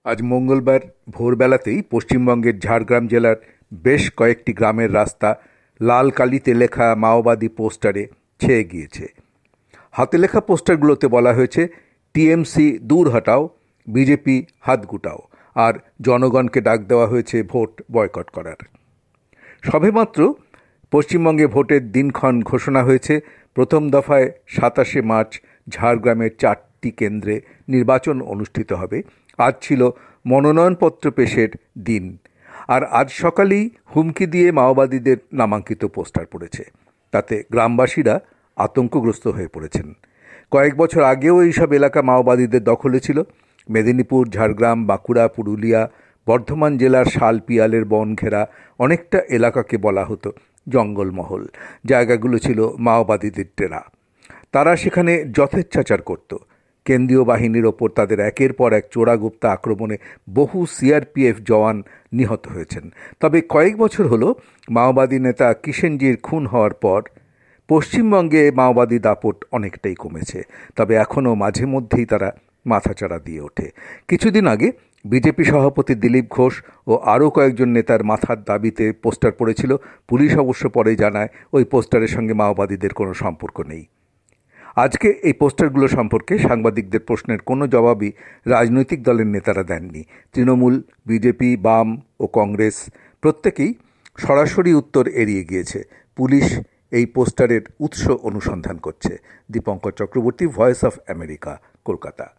আজ মঙ্গলবার ভোরবেলাতেই পশ্চিমবঙ্গের ঝাড়গ্রাম জেলার বেশ কয়েকটি গ্রামের রাস্তা লাল কালিতে লেখা মাওবাদী পোস্টারে ছেয়ে গিয়েছে। হাতে লেখা পোস্টারগুলোতে বলা হয়েছে, টিএমসি দূর হটাও, বিজেপি হাত গুটাও, আর জনগণকে ডাক দেওয়া হয়েছে ভোট বয়কট করার। সবেমাত্র পশ্চিমবঙ্গে ভোটের দিনক্ষণ ঘোষণা হয়েছে। প্রথম দফায় 27শে মার্চ ঝাড়গ্রামের 4টি কেন্দ্রে নির্বাচন অনুষ্ঠিত হবে। আজ ছিল মনোনয়নপত্র পেশের দিন, আর আজ সকালেই হুমকি দিয়ে মাওবাদীদের নামাঙ্কিত পোস্টার পড়েছে। তাতে গ্রামবাসীরা আতঙ্কগ্রস্ত হয়ে পড়েছেন। কয়েক বছর আগেও এইসব এলাকা মাওবাদীদের দখলে ছিল। মেদিনীপুর, ঝাড়গ্রাম, বাঁকুড়া, পুরুলিয়া, বর্ধমান জেলার শালপিয়ালের বন ঘেরা অনেকটা এলাকাকে বলা হতো জঙ্গলমহল। জায়গাগুলো ছিল মাওবাদীদের ডেরা। তারা সেখানে যথেচ্ছাচার করত। কেন্দ্রীয় বাহিনীর ওপর তাদের একের পর এক চোরাগুপ্তা আক্রমণে বহু সিআরপিএফ জওয়ান নিহত হয়েছেন। তবে কয়েক বছর হলো মাওবাদী নেতা কিষেনজির খুন হওয়ার পর পশ্চিমবঙ্গে মাওবাদী দাপট অনেকটাই কমেছে। তবে এখনও মাঝে মধ্যেই তারা মাথাচাড়া দিয়ে ওঠে। কিছুদিন আগে বিজেপি সভাপতি দিলীপ ঘোষ ও আরও কয়েকজন নেতার মাথার দাবিতে পোস্টার পড়েছিল। পুলিশ অবশ্য পরে জানায় ওই পোস্টারের সঙ্গে মাওবাদীদের কোনো সম্পর্ক নেই। আজকে এই পোস্টারগুলো সম্পর্কে সাংবাদিকদের প্রশ্নের কোনো জবাবই রাজনৈতিক দলের নেতারা দেননি। তৃণমূল, বিজেপি, বাম ও কংগ্রেস প্রত্যেকেই সরাসরি উত্তর এড়িয়ে গিয়েছে। পুলিশ এই পোস্টারের উৎস অনুসন্ধান করছে। Dipankar Chakraborty, voice of America, Kolkata.